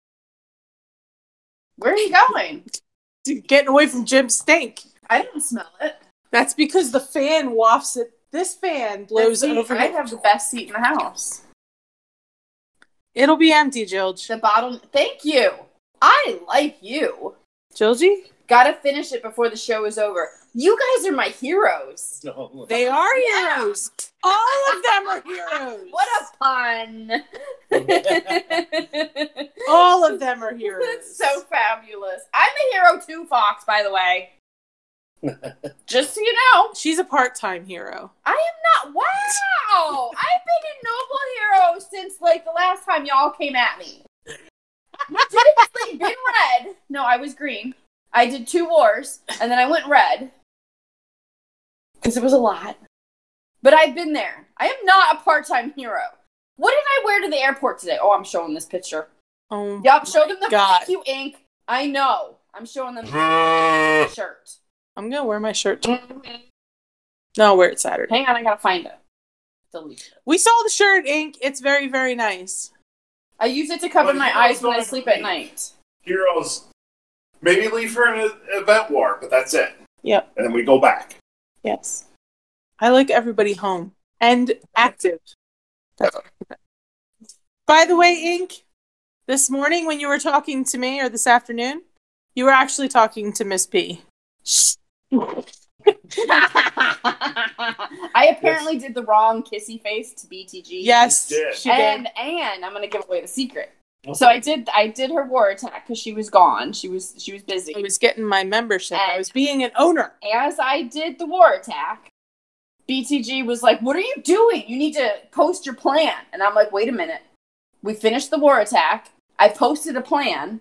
E: Where are you going?
B: Dude, getting away from Jim's stink.
E: I don't smell it.
B: That's because the fan wafts it. This fan blows
E: See,
B: over.
E: I have the best seat in the house.
B: It'll be empty, Jilge.
E: The bottom. Thank you. I like you.
B: Jilgy?
E: Gotta finish it before the show is over. You guys are my heroes.
A: No.
B: They are
E: Yeah.
B: heroes. All of them are heroes.
E: What a pun.
B: All of them are heroes.
E: That's so fabulous. I'm a hero too, Fox, by the way. Just so you know.
B: She's a part-time hero.
E: I am not. Wow. I've been a noble hero since, like, the last time y'all came at me. Seriously, been red. No, I was green. I did 2 wars, and then I went red. Because it was a lot. But I've been there. I am not a part-time hero. What did I wear to the airport today? Oh, I'm showing this picture.
B: Oh,
E: Yup, show them the
B: God.
E: thank you ink. I know. I'm showing them the shirt.
B: I'm gonna wear my shirt. No, I'll wear it Saturday.
E: Hang on, I gotta find it. Delete it.
B: We saw the shirt, Ink. It's very, very nice.
E: I use it to cover
A: Well,
E: my
A: you
E: eyes
A: don't
E: when I
A: have
E: sleep
A: to
E: at
A: leave.
E: night.
A: Heroes. Maybe leave for an event war, but that's it.
B: Yep.
A: And then we go back.
B: Yes. I like everybody home and active. That's By the way, Ink, this morning when you were talking to me, or this afternoon, you were actually talking to Miss P.
E: I apparently did the wrong kissy face to BTG.
B: Yes,
A: You did.
B: she did.
E: And I'm gonna give away the secret. So I did her war attack because she was gone. She was busy.
B: I was getting my membership. I
E: And-
B: was being an owner.
E: As I did the war attack, BTG was like, "What are you doing? You need to post your plan." And I'm like, "Wait a minute. We finished the war attack. I posted a plan."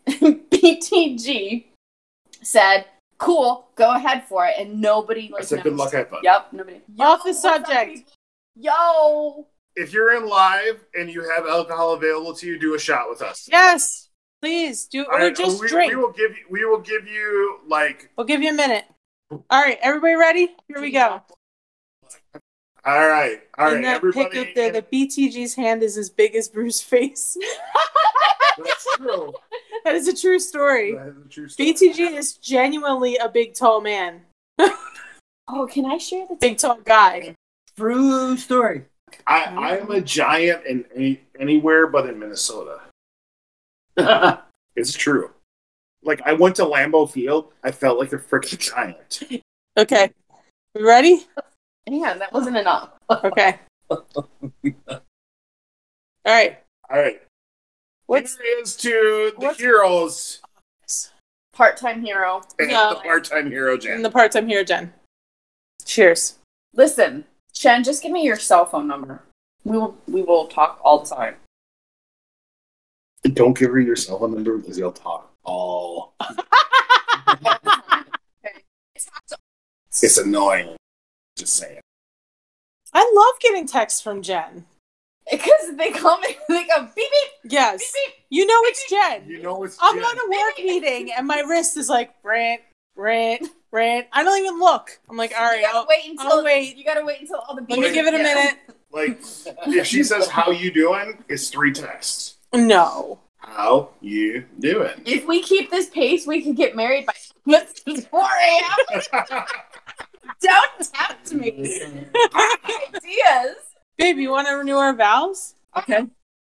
E: BTG said, "Cool, go ahead for it." And nobody
A: I said, good luck, have fun.
E: Yep, nobody.
B: Off the
E: what's up,
B: subject.
E: people? Yo.
A: If you're in live and you have alcohol available to you, do a shot with us.
B: Yes, please do, or
A: Alright,
B: just
A: we
B: drink.
A: We will give you like.
B: We'll give you a minute. All right, everybody ready? Here we go.
A: All right.
B: In that
A: Everybody.
B: pic up there, the BTG's hand is as big as Bruce's face.
A: That's true.
B: That is a true story.
A: That is a true story.
B: BTG is genuinely a big, tall man.
E: Oh, can I share the
B: Big, tall guy.
C: True story.
A: I'm a giant in anywhere but in Minnesota. It's true. Like, I went to Lambeau Field. I felt like a freaking giant.
B: Okay. We ready?
E: Yeah, that wasn't enough.
B: Okay. All right.
A: All right.
B: What's
A: Here is to the
B: what's-
A: heroes
E: Part-time hero.
A: and
B: No.
A: the part-time hero,
B: in
A: Jen.
B: the part-time here, Jen? Cheers.
E: Listen, Shen, just give me your cell phone number. We will talk all the time.
A: Don't give her your cell phone number because you'll talk all.
E: Okay.
A: It's annoying. Just saying.
B: I love getting texts from Jen.
E: Because they call me, they go beep beep,
B: Yes.
E: beep beep.
B: You know it's Jen.
A: You know it's
B: I'm
A: Jen.
B: on a work meeting and my wrist is like, rant. I don't even look. I'm like, all right,
E: You gotta wait until
B: I'll wait.
E: You gotta wait until all the beeps.
B: Let me give it a minute.
A: Like, if she says, how you doing, it's 3 texts.
B: No.
A: How you doing?
E: If we keep this pace, we could get married by 4 a.m. Don't tempt me. Ideas.
B: Babe, you want to renew our vows?
E: Okay.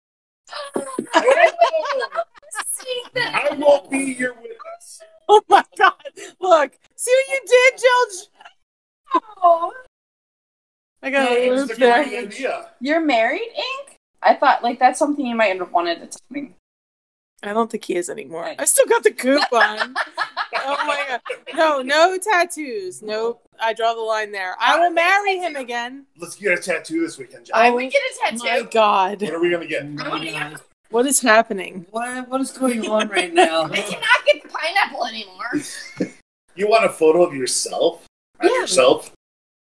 A: I won't be your witness.
B: Oh my God. Look. See what you did, Jill?
E: Oh.
B: I got
A: It
B: a
A: was
B: loop
A: a
B: there.
A: great idea.
E: You're married, Ink? I thought that's something you might have wanted to tell me.
B: I don't think he is anymore. I still got the coupon. Oh my God. No tattoos. Nope. I draw the line there. I will marry him again.
A: Let's get a tattoo this weekend, John.
E: I would get a
B: Oh my
E: tattoo.
B: God.
A: What are we going to get?
E: I wanna get-
B: What is happening?
C: What is going on right now?
E: I cannot get the pineapple anymore.
A: You want a photo of yourself? Of
E: Yeah.
A: yourself?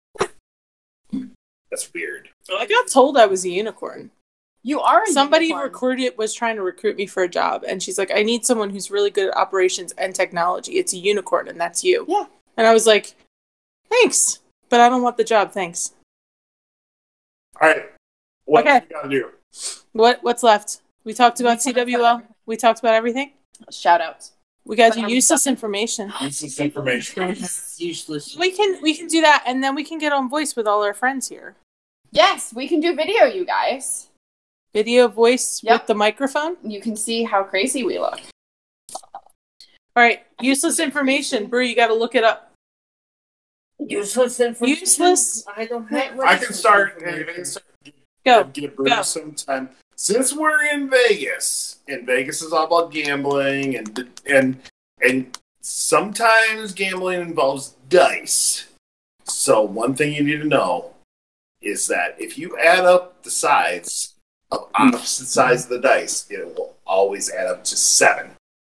A: That's weird.
B: I got told I was a unicorn.
E: You are a
B: Somebody
E: unicorn.
B: was trying to recruit me for a job, and she's like, I need someone who's really good at operations and technology. It's a unicorn, and that's you.
E: Yeah.
B: And I was like, thanks, but I don't want the job, thanks.
A: All right. What
B: Okay.
A: do we got to do?
B: What's left? We talked about CWL. We talked about everything.
E: Shout outs.
B: We got to useless information.
A: Useless information.
C: Useless.
B: We can do that, and then we can get on voice with all our friends here.
E: Yes, we can do video, you guys.
B: Video, voice
E: Yep.
B: with the microphone.
E: You can see how crazy we look.
B: All right, useless information. Brew, you got to look it up.
C: Useless information.
B: Useless.
C: I don't have.
A: I can start.
B: Go.
A: Get Bruce some time. Since we're in Vegas, and Vegas is all about gambling, and sometimes gambling involves dice. So one thing you need to know is that if you add up the sides of opposite sides of the dice, it will always add up to 7.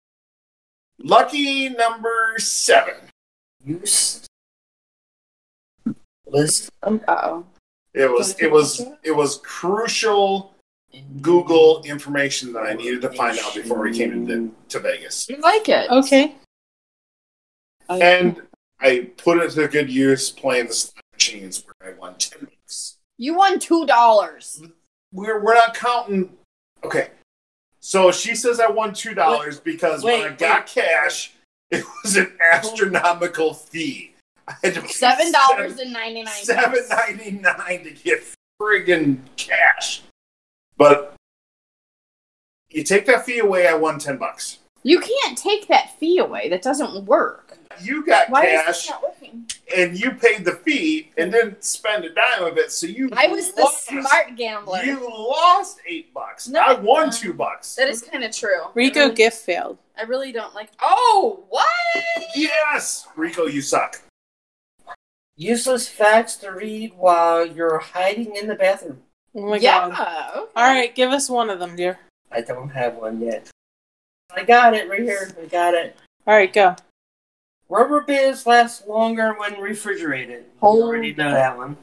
A: Lucky number 7.
C: Useless.
E: Uh-oh.
A: It was crucial Google information that I needed to find out before we came to Vegas.
E: You like it.
B: Okay.
A: And I put it to good use playing the slot machines where I won $10.
E: You won $2.
A: We're not counting. Okay. So she says I won $2 because when I got cash, it was an astronomical fee. I had to pay
E: $7.99.
A: $7.99 to get friggin' cash. But you take that fee away, I won $10.
E: You can't take that fee away. That doesn't work.
A: You got
E: Why is
A: cash
E: this not working?
A: and you paid the fee and didn't spend a dime of it, so you
E: I was the
A: lost.
E: smart gambler.
A: You lost $8.
E: No,
A: I won $2.
E: That is kind of true.
B: Rico gift failed.
E: I really don't like. Oh, what?
A: Yes, Rico, you suck.
C: Useless facts to read while you're hiding in the bathroom.
B: Oh my
E: Yeah.
B: God.
E: Okay.
B: All right, give us one of them, dear.
C: I don't have one yet. I got it right here. I got it.
B: All right, go.
C: Rubber bands last longer when refrigerated. You
E: Oh.
C: already know that one.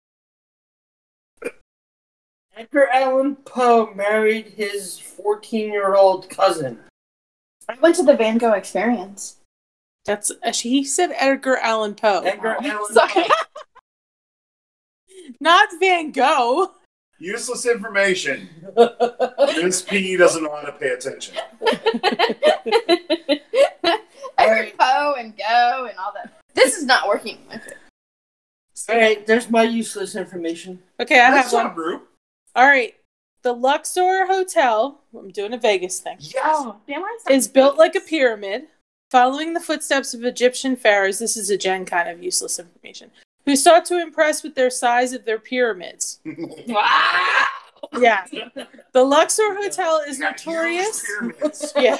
C: Edgar Allan Poe married his 14-year-old cousin.
E: I went to the Van Gogh experience.
B: That's he said Edgar Allan Poe,
C: Edgar Allan
E: Sorry.
C: Poe.
B: not Van Gogh.
A: Useless information. Miss P doesn't know how to pay attention.
E: I heard Poe and Go and all that. This is not working with it.
C: Alright, there's my useless information.
B: Okay, I
A: Nice
B: have
A: job,
B: one.
A: Brew.
B: All right, the Luxor Hotel. I'm doing a Vegas thing.
A: Yes.
E: Oh, damn!
B: Is built like a pyramid, following the footsteps of Egyptian pharaohs. This is a Jen kind of useless information. who sought to impress with their size of their pyramids.
E: Wow.
B: Yeah. The Luxor Hotel is notorious. Yeah.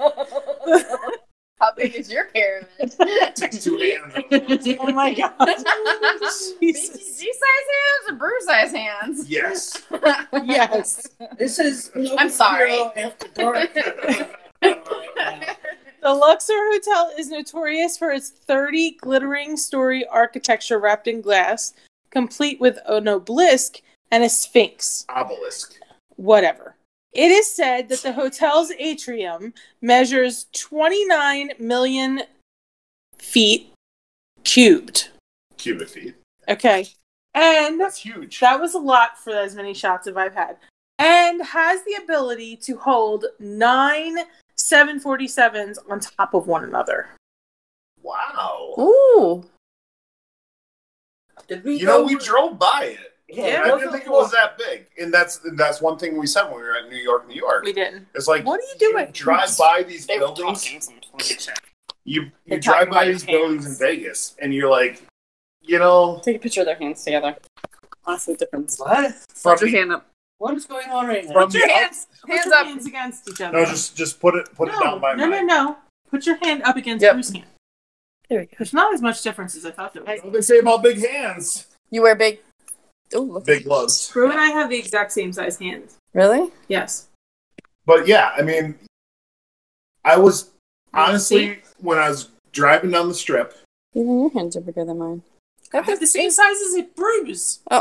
E: How big is your pyramid?
A: Takes 2 hands.
B: Oh my god. Jesus.
E: G-size hands or Bruce-size hands?
A: Yes.
B: Yes.
C: This is.
E: I'm sorry.
C: After dark.
B: The Luxor Hotel is notorious for its 30 glittering story architecture wrapped in glass, complete with an obelisk and a sphinx.
A: Obelisk.
B: Whatever. It is said that the hotel's atrium measures 29 million feet cubed.
A: Cubic feet.
B: Okay. And
A: That's huge.
B: that was a lot for as many shots as I've had. And has the ability to hold 9 747s on top of one another.
A: Wow.
E: Ooh.
C: Did we
A: You know,
C: go-
A: we drove by it.
B: Yeah,
A: I didn't think it was that big. And that's one thing we said when we were at New York.
B: We didn't.
A: It's like,
B: What are you doing?
A: drive by these
E: They were
A: buildings.
E: talking some shit.
A: You
E: They're
A: drive
E: talking
A: by
E: about
A: these
E: your
A: buildings in
E: hands.
A: Vegas, and you're like, you know,
E: Take a picture of their hands together. Honestly, the difference.
C: What?
A: from
E: Put your
A: the,
E: hand up.
C: What is going on right now?
A: from
E: Put your
A: the
E: hands.
B: Put
E: Hands
B: your
E: up.
B: hands against each other.
A: no, just put it down by
B: no,
A: mine.
B: no. Put your hand up against
E: Yep.
B: Bruce's hand.
E: There we go.
B: There's not as much difference as I thought there was.
A: What do they say about big hands?
E: You wear big. Oh, look.
A: Big gloves.
B: Brew and I have the exact same size hands.
E: Really?
B: Yes.
A: But yeah, I mean, I was honestly
B: See?
A: when I was driving down the strip.
E: Even your hands are bigger than mine.
B: I have the same size as Bruce.
E: Oh.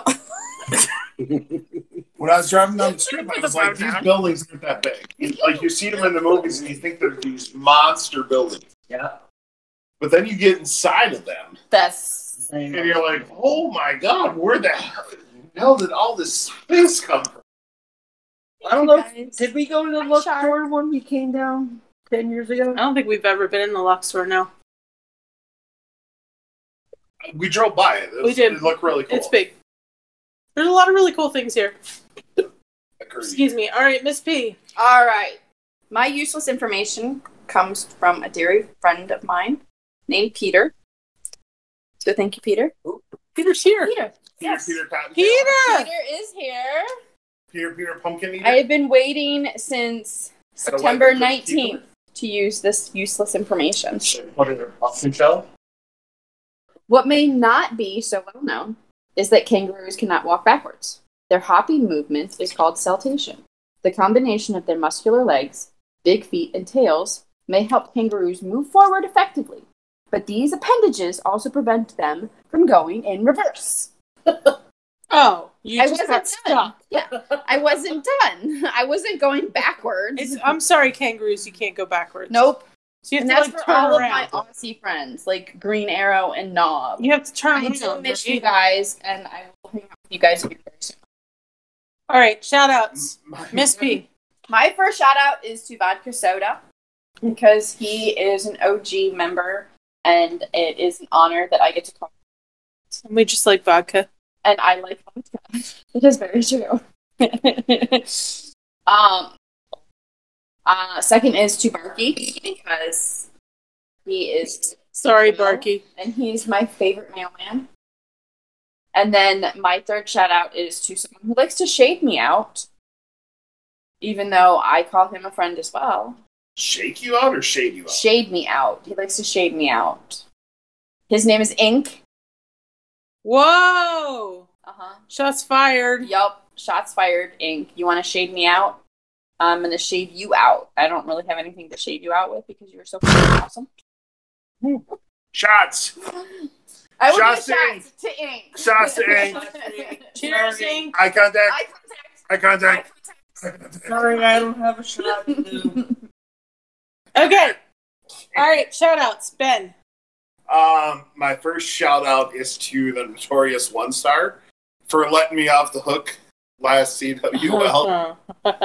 A: When I was driving down the strip, I was like, these buildings aren't that big. Like you see them in the movies, and you think they're these monster buildings.
C: Yeah.
A: But then you get inside of them,
E: That's.
A: and you're like, oh my god, where the hell did all this space come from?
C: I don't know.
E: Guys.
C: Did we go to the
E: Hi,
C: Luxor
E: Shark.
C: when we came down 10 years ago?
B: I don't think we've ever been in the Luxor, no.
A: We drove by it.
B: We did.
A: It looked really cool.
B: It's big. There's a lot of really cool things here.
A: Agreed.
B: Excuse me. All right, Miss P.
E: All right. My useless information comes from a dear friend of mine named Peter. So thank you, Peter.
B: Peter's here.
E: Peter. Yes.
A: Peter Cotton.
B: Peter!
E: Peter is here.
A: Peter Pumpkin Eater.
E: I have been waiting since
A: Had a
E: September
A: white people
E: 19th to use this useless information.
C: What is it? Pumpkin show?
E: What may not be so well known is that kangaroos cannot walk backwards. Their hopping movement is called saltation. The combination of their muscular legs, big feet, and tails may help kangaroos move forward effectively, but these appendages also prevent them from going in reverse.
B: Oh, you
E: I
B: just
E: wasn't
B: got
E: done.
B: stuck.
E: Yeah, I wasn't done. I wasn't going backwards.
B: I'm sorry, kangaroos, you can't go backwards.
E: Nope.
B: So you have
E: And
B: to
E: that's
B: like
E: for
B: turn
E: all
B: around.
E: of my Aussie friends, like Green Arrow and Knob.
B: You have to turn
E: I
B: around.
E: do miss
B: right?
E: you guys, and I will hang out with you guys here very soon.
B: All right, shout outs. Miss P.
E: My first shout out is to Vodka Soda because he is an OG member, and it is an honor that I get to call.
B: We just like vodka.
E: And I like vodka. It is very true. Second is to Barky because he is
B: Sorry,
E: real,
B: Barky.
E: and he's my favorite mailman. And then my third shout out is to someone who likes to shade me out, even though I call him a friend as well.
A: Shake you out or shade you out?
E: Shade me out. He likes to shade me out. His name is Ink.
B: Whoa!
E: Uh-huh.
B: Shots fired.
E: Yup. Shots fired, Ink. You want to shade me out? I'm going to shade you out. I don't really have anything to shade you out with because you're so fucking awesome.
A: Shots!
E: I will
A: Shots
E: do
A: to
E: shots to Ink.
A: Shots to Ink.
B: Cheers, Ink.
A: Eye contact!
E: Eye contact.
A: Eye contact!
E: Eye contact.
C: Sorry, I don't have a shot to do.
B: Okay. All right, shout outs. Ben.
A: My first shout out is to the notorious One Star for letting me off the hook last CWL.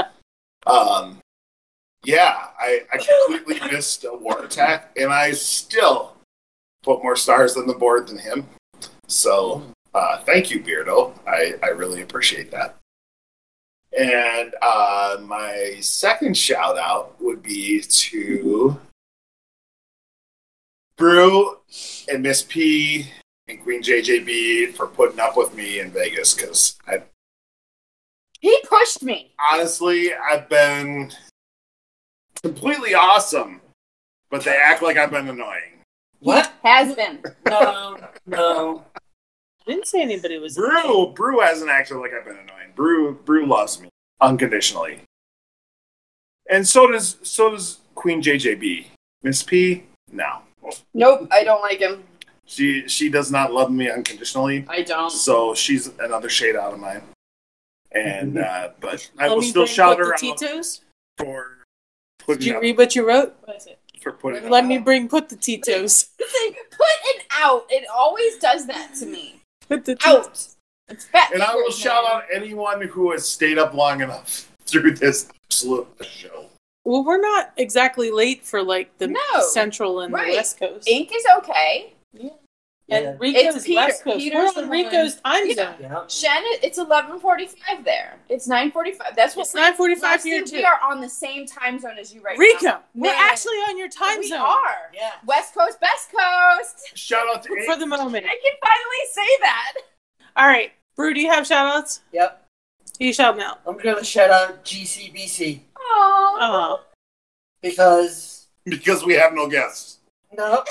A: Yeah, I completely missed a war attack, and I still put more stars on the board than him. So, thank you, Beardo. I really appreciate that. And my second shout out would be to Brew and Miss P and Queen JJB for putting up with me in Vegas because
E: He pushed me.
A: honestly, I've been completely awesome, but they act like I've been annoying.
C: What?
E: Has been.
C: No.
B: I didn't say anybody was.
A: Brew hasn't acted like I've been annoying. Brew loves me unconditionally, and so does Queen JJB. Miss P, no,
E: Nope, I don't like him.
A: she does not love me unconditionally.
E: I don't.
A: So she's another shade out of mine. And but I
B: Let
A: will
B: me
A: still
B: bring
A: shout
B: put
A: her
B: the
A: out
B: Tito's.
A: for
B: Did
A: putting
B: you
A: up,
B: read what you wrote? What is it?
A: for putting
B: Let
A: up.
B: me bring put the Tito's.
E: Put an out. It always does that to me.
B: Put the Tito's.
E: Out. It's fat.
A: And I will
E: fingers,
A: shout
E: man.
A: out anyone who has stayed up long enough through this absolute show.
B: Well, we're not exactly late for like the
E: No.
B: Central and
E: Right.
B: the West Coast.
E: Ink is okay.
B: And Rico's
E: It's Peter.
B: West Coast.
E: Peter's
B: We're
E: the
B: on
E: one.
B: Rico's time
E: Yeah.
B: zone.
C: Yeah.
E: Shen, it's 11:45 there. It's 9:45. That's what
B: It's 9:45
E: Leslie,
B: here
E: we
B: too.
E: are on the same time zone as you right
B: Rico,
E: now.
B: we're
E: Man.
B: actually on your time
E: we
B: zone
E: are.
C: Yeah.
E: West Coast, Best Coast.
A: Shout out to
B: for the moment.
E: I can finally say that.
B: All right, Brew, do you have shout outs?
C: Yep.
B: You shout them out.
C: I'm gonna shout out GCBC
E: Aww.
B: Oh.
C: because
A: because we have no guests.
C: no.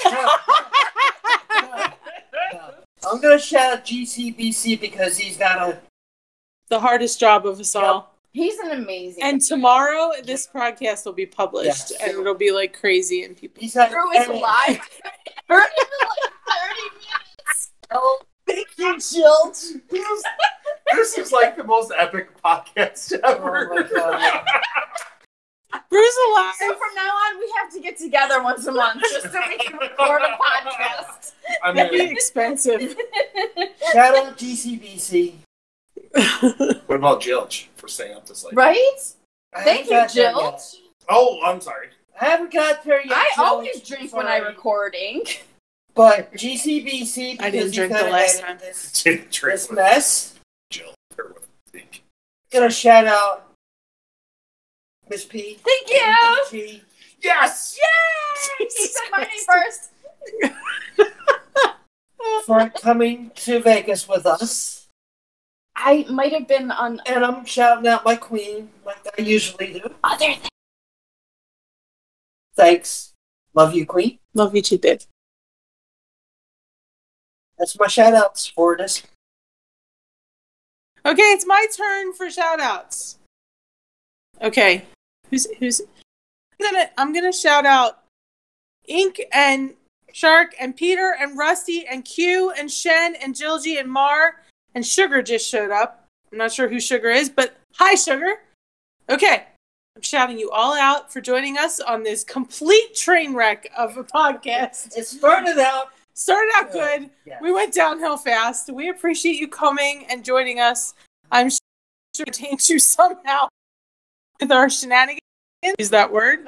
C: I'm gonna shout out GCBC because he's got
B: The hardest job of us all.
E: He's an amazing.
B: And tomorrow, this podcast will be published,
C: Yes.
B: and it'll be like crazy, and people.
C: he's got
E: Drew is live. For like 30 minutes.
C: Oh, thank you, Jill.
A: This is like the most epic podcast
C: Oh
A: ever.
C: my god.
B: Brew's alive.
E: So from now on, we have to get together once a month just so we can record a podcast.
A: I
B: That'd be
A: mean,
B: expensive.
C: Shout out GCBC.
A: what about Jilch for staying up this late?
E: Right?
C: I
E: Thank
C: haven't
E: you,
C: got there
E: Jill.
C: yet.
A: Oh, I'm sorry.
C: I haven't got there yet.
E: I
C: Jill.
E: always drink when I
C: Sorry.
E: record ink.
C: But GCBC.
B: I didn't
C: because
B: drink
C: he's
B: the
C: gotta
B: last
C: edit
B: time.
C: This,
A: Didn't drink
C: this
A: with
C: mess.
A: Jill. Or with Zeke.
C: Gonna shout out Miss P.
E: Thank you.
C: and G.
A: Yes!
E: Yay! He said my name first.
C: for coming to Vegas with us.
E: I might have been on
C: And I'm shouting out my queen, like I usually do.
E: other things.
C: Thanks. Love you, queen.
B: Love you too, babe.
C: That's my shout outs for this.
B: Okay, it's my turn for shout outs. Okay. Who's I'm gonna shout out Ink and Shark and Peter and Rusty and Q and Shen and Jilji and Mar and Sugar just showed up. I'm not sure who Sugar is, but hi Sugar. Okay. I'm shouting you all out for joining us on this complete train wreck of a podcast.
C: It started out.
B: Started out good.
C: Yeah.
B: We went downhill fast. We appreciate you coming and joining us. I'm sure we entertained you somehow with our shenanigans. Use that word.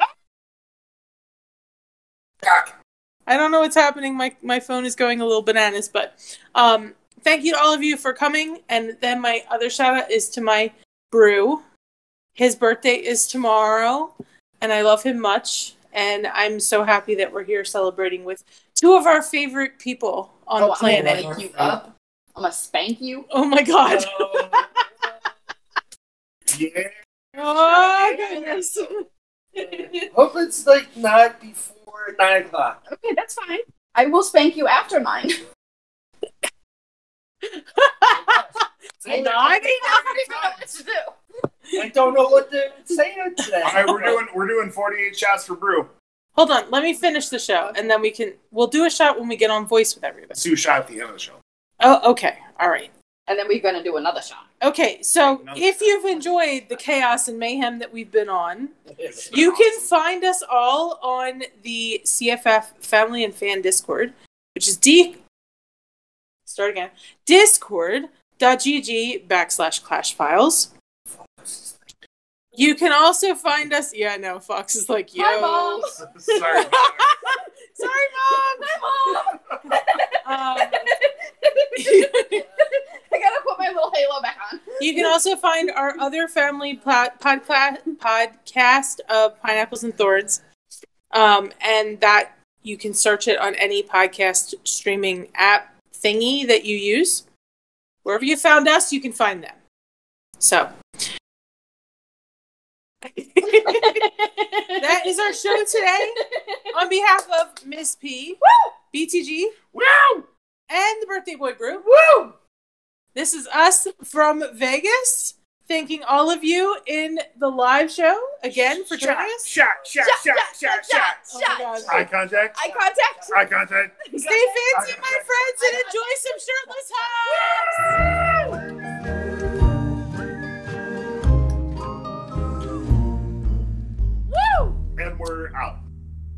B: I don't know what's happening. My phone is going a little bananas, but thank you to all of you for coming. And then my other shout out is to my Brew. His birthday is tomorrow, and I love him much. And I'm so happy that we're here celebrating with two of our favorite people on the
E: I'm
B: planet.
E: gonna wake you up. I'm gonna spank you.
B: Oh my god.
A: Yeah.
B: Oh goodness.
C: Hope it's like not before 9 o'clock.
E: Okay, that's fine. I will spank you after 9.
B: I
E: I don't even know what to do.
C: I don't know what to say today.
A: All right, we're doing 48 shots for Brew.
B: Hold on, let me finish the show and then we'll do a shot when we get on voice with everybody.
A: Let's do a shot at the end of the show.
B: Oh, okay. All right.
E: And then we're gonna do another shot.
B: Okay, so
A: Another
B: if you've enjoyed the chaos and mayhem that we've been on, you can find us all on the CFF Family and Fan Discord, which is discord.gg/clash-files. You can also find us. Yeah, no, Fox is like, yo.
E: Hi, Mom.
A: Sorry.
B: Sorry, Mom.
E: Hi, Mom.
B: Um,
E: I gotta put my little halo back on.
B: you can also find our other family podcast of Pineapples and Thorns. And that you can search it on any podcast streaming app thingy that you use. Wherever you found us, you can find them. So. That is our show today. On behalf of Miss P,
E: Woo!
B: BTG,
E: Woo!
B: and the Birthday Boy Group.
E: Woo!
B: This is us from Vegas. Thanking all of you in the live show again for joining us.
A: Shot.
B: Oh my God.
A: Eye contact.
E: Eye contact.
A: Eye contact.
B: Stay fancy, my friends, and enjoy some shirtless hugs.